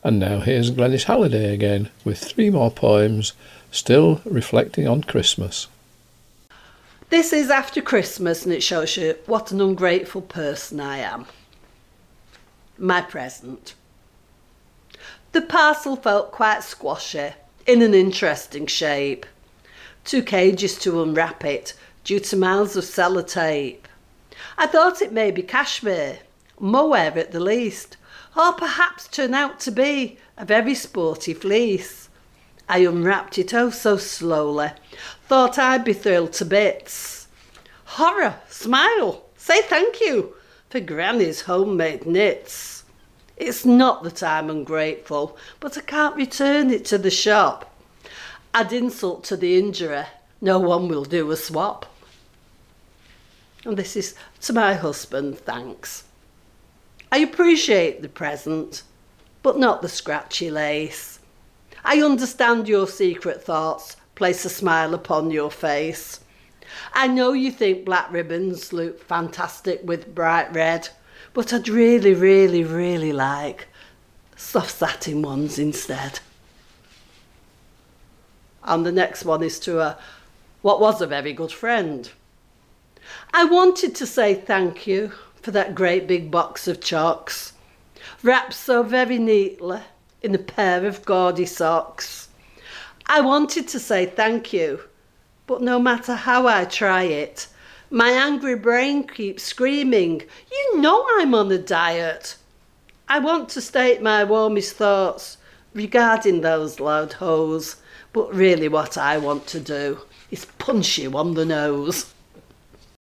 And now here's Glenys Halliday again with 3 more poems, still reflecting on Christmas. This is after Christmas and it shows you what an ungrateful person I am. My present. The parcel felt quite squashy, in an interesting shape. 2 cages to unwrap it, due to miles of sellotape. I thought it may be cashmere, mohair at the least, or perhaps turn out to be a very sporty fleece. I unwrapped it oh so slowly, thought I'd be thrilled to bits. Horror, smile, say thank you for Granny's homemade knits. It's not that I'm ungrateful, but I can't return it to the shop. Add insult to the injury, no one will do a swap. And this is to my husband, thanks. I appreciate the present, but not the scratchy lace. I understand your secret thoughts place a smile upon your face. I know you think black ribbons look fantastic with bright red, but I'd really, really, really like soft satin ones instead. And the next one is to what was a very good friend. I wanted to say thank you for that great big box of chocks, wrapped so very neatly in a pair of gaudy socks. I wanted to say thank you, but no matter how I try it, my angry brain keeps screaming, you know I'm on a diet. I want to state my warmest thoughts regarding those loud hoes, but really what I want to do is punch you on the nose.